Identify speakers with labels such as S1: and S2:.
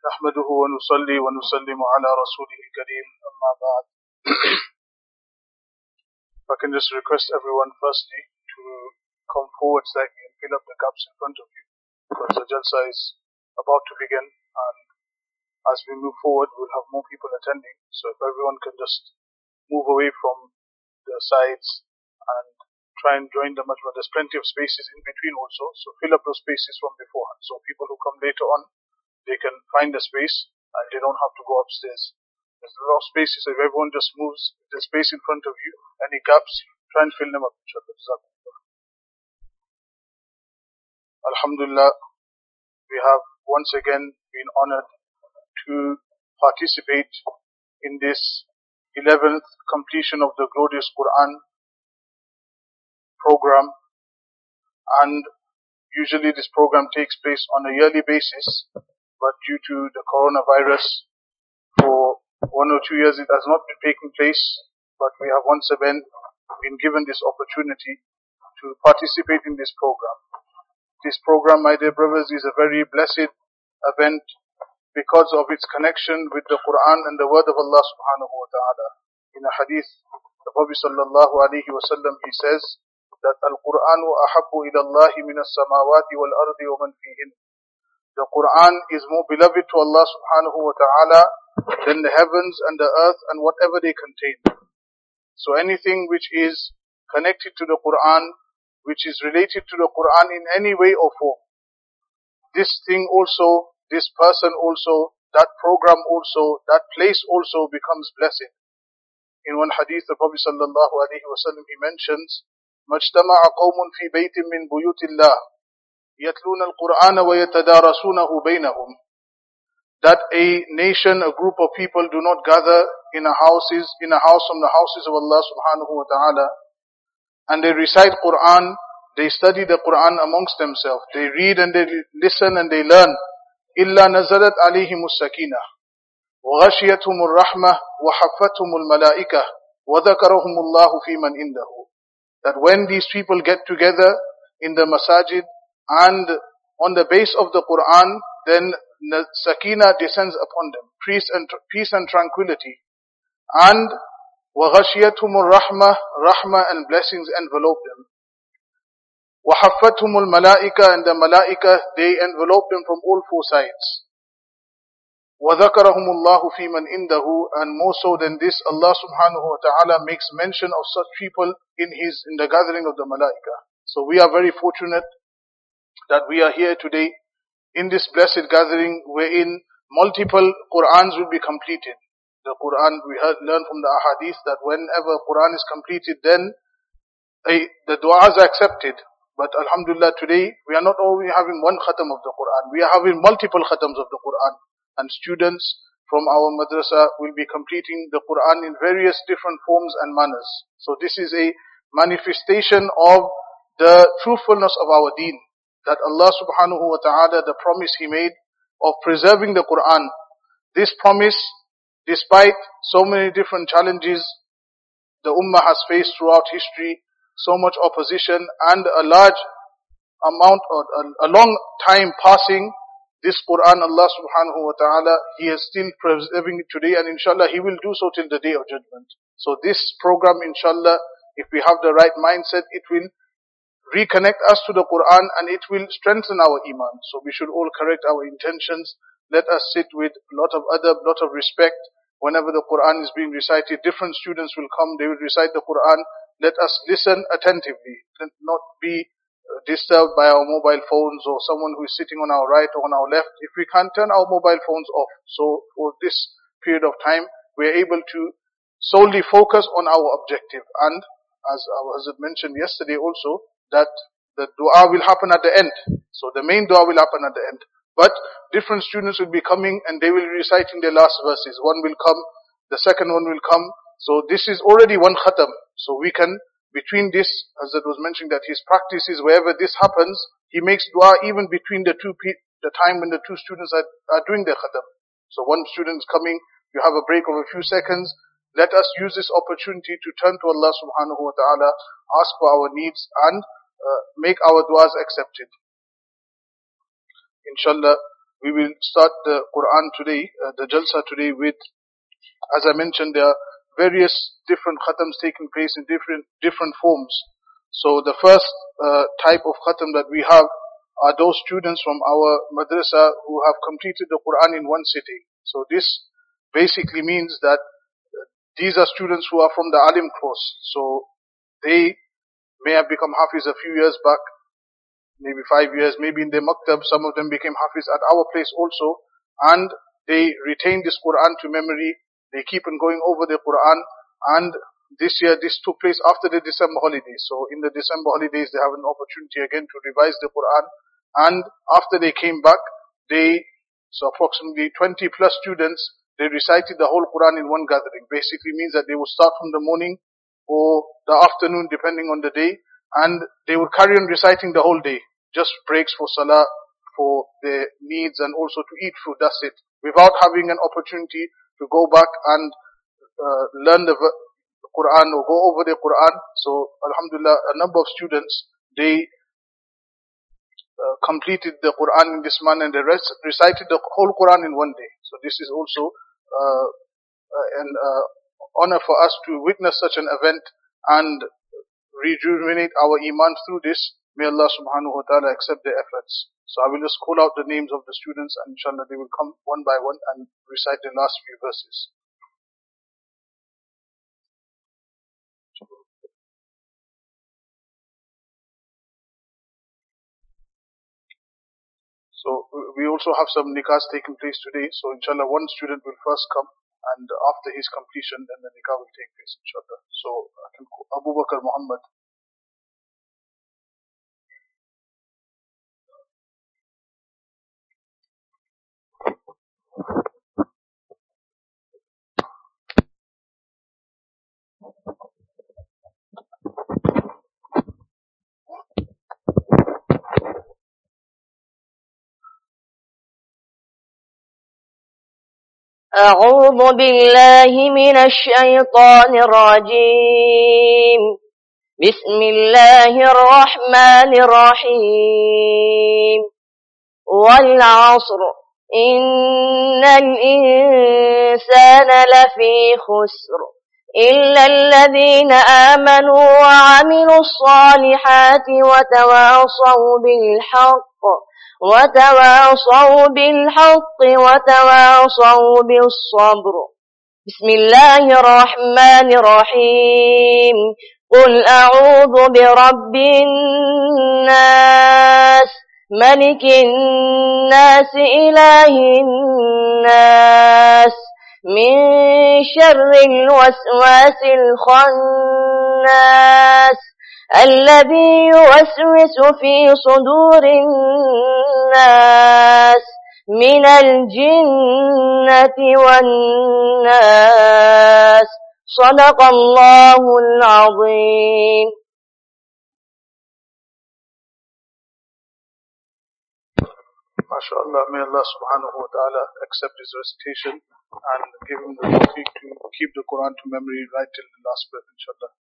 S1: نحمده ونصلي ونسلم على رسوله الكريم أما بعد. If I can just request everyone firstly to come forward slightly and fill up the cups in front of you, because the Jalsa is about to begin, and as we move forward we'll have more people attending. So if everyone can just move away from the sides and try and join the majma. There's plenty of spaces in between also, so fill up those spaces from beforehand, so people who come later on, they can find a space and they don't have to go upstairs. There's a lot of spaces, so if everyone just moves, there's space in front of you, any gaps, try and fill them up, inshallah. Alhamdulillah, we have once again been honored to participate in this 11th completion of the glorious Quran program, and usually this program takes place on a yearly basis, but due to the coronavirus, for 1 or 2 years it has not been taking place, but we have once again been given this opportunity to participate in this program. This program, my dear brothers, is a very blessed event because of its connection with the Quran and the word of Allah subhanahu wa ta'ala. In a hadith, the Prophet sallallahu alayhi wa sallam, he says that Al-Qur'anu ahabbu ila Allahi min as-samawati wal-ardi wa man fihin. The Quran is more beloved to Allah subhanahu wa ta'ala than the heavens and the earth and whatever they contain. So anything which is connected to the Quran, which is related to the Quran in any way or form, this thing also, this person also, that program also, that place also becomes blessed. In one hadith, the Prophet sallallahu alaihi wasallam, he mentions, مَجْتَمَعَ قَوْمٌ فِي بَيْتٍ مِّن بُيُوتِ اللَّهِ يَتْلُونَ الْقُرْآنَ وَيَتَدَارَسُونَهُ بَيْنَهُمْ. That a nation, a group of people do not gather in a house from the houses of Allah subhanahu wa ta'ala, and they recite Quran, they study the Quran amongst themselves, they read and they listen and they learn. إِلَّا نَزَلَتْ عَلَيْهِمُ السَّكِينَةُ وَغَشِيَتْهُمُ الرَّحْمَةُ وَحَفَّتْهُمُ الْمَلَائِكَةُ وَذَكَرَهُمُ اللَّهُ فِي مَنْ إِنْدَهُ. That when these people get together in the masajid and on the base of the Quran, then the sakina descends upon them, peace and tranquility. And وَغَشِيَتْهُمُ الرَّحْمَةُ, rahmah and blessings envelope them. وَحَفَّتْهُمُ الْمَلَائِكَةُ, and the malaika, they envelope them from all four sides. وَذَكَرَهُمُ اللَّهُ فِي مَنْ إِنْدَهُ, and more so than this, Allah subhanahu wa ta'ala makes mention of such people in the gathering of the malaika. So we are very fortunate that we are here today in this blessed gathering wherein multiple Qur'ans will be completed. The Qur'an, we learn from the ahadith that whenever Qur'an is completed, then the du'as are accepted. But alhamdulillah, today we are not only having one khatam of the Qur'an, we are having multiple khatams of the Qur'an. And students from our madrasa will be completing the Qur'an in various different forms and manners. So this is a manifestation of the truthfulness of our deen, that Allah subhanahu wa ta'ala, the promise He made of preserving the Qur'an. This promise, despite so many different challenges the ummah has faced throughout history, so much opposition and a large amount or a long time passing, this Qur'an, Allah subhanahu wa ta'ala, He is still preserving it today, and inshallah He will do so till the day of judgment. So this program, inshallah, if we have the right mindset, it will reconnect us to the Qur'an and it will strengthen our iman. So we should all correct our intentions. Let us sit with a lot of adab, lot of respect. Whenever the Qur'an is being recited, different students will come, they will recite the Qur'an. Let us listen attentively. Let not be disturbed by our mobile phones or someone who is sitting on our right or on our left. If we can't turn our mobile phones off, so for this period of time, we are able to solely focus on our objective. And as I mentioned yesterday also, that the dua will happen at the end. So the main dua will happen at the end. But different students will be coming and they will be reciting their last verses. One will come, the second one will come. So this is already one khatam. So we can, between this, as it was mentioned, that his practice is wherever this happens, he makes dua even between the time when the two students are doing their khatam. So one student is coming, you have a break of a few seconds. Let us use this opportunity to turn to Allah subhanahu wa ta'ala, ask for our needs and make our duas accepted. Inshallah, We will start the Quran today, the Jalsa today with, as I mentioned, there are various different khatams taking place in different forms. So the first type of khatam that we have are those students from our madrasa who have completed the Quran in one sitting. So this basically means that these are students who are from the Alim course. So they may have become Hafiz a few years back, maybe 5 years, maybe in the maktab, some of them became Hafiz at our place also, and they retain this Quran to memory. They keep on going over the Quran, and this year this took place after the December holidays. So in the December holidays they have an opportunity again to revise the Quran, and after they came back, so approximately 20 plus students, they recited the whole Quran in one gathering. Basically means that they would start from the morning or the afternoon depending on the day, and they would carry on reciting the whole day. Just breaks for salah, for their needs, and also to eat food, that's it. Without having an opportunity to go back and learn the Quran or go over the Quran. So alhamdulillah, a number of students, they completed the Quran in this manner, and they recited the whole Quran in one day. So this is also an honor for us to witness such an event and rejuvenate our iman through this. May Allah subhanahu wa ta'ala accept their efforts. So I will just call out the names of the students, and inshallah they will come one by one and recite the last few verses. So we also have some nikahs taking place today. So inshallah one student will first come, and after his completion then the nikah will take place inshallah. So I can call Abu Bakr Muhammad.
S2: أعوذ بالله من الشيطان الرجيم. بسم الله الرحمن الرحيم. والعصر إن الإنسان لفي خسر إلا الذين آمنوا وعملوا الصالحات وتواصوا بالحق وتواصوا بالصبر. بسم الله الرحمن الرحيم. قل أعوذ برب الناس ملك الناس إله الناس من شر الوسواس الخناس الذي يوسوس في صدور الناس من الجنة والناس. صدق الله العظيم.
S1: MashaAllah, may Allah subhanahu wa ta'ala accept his recitation and give him the tawfiq to keep the Quran to memory right till the last breath, inshallah.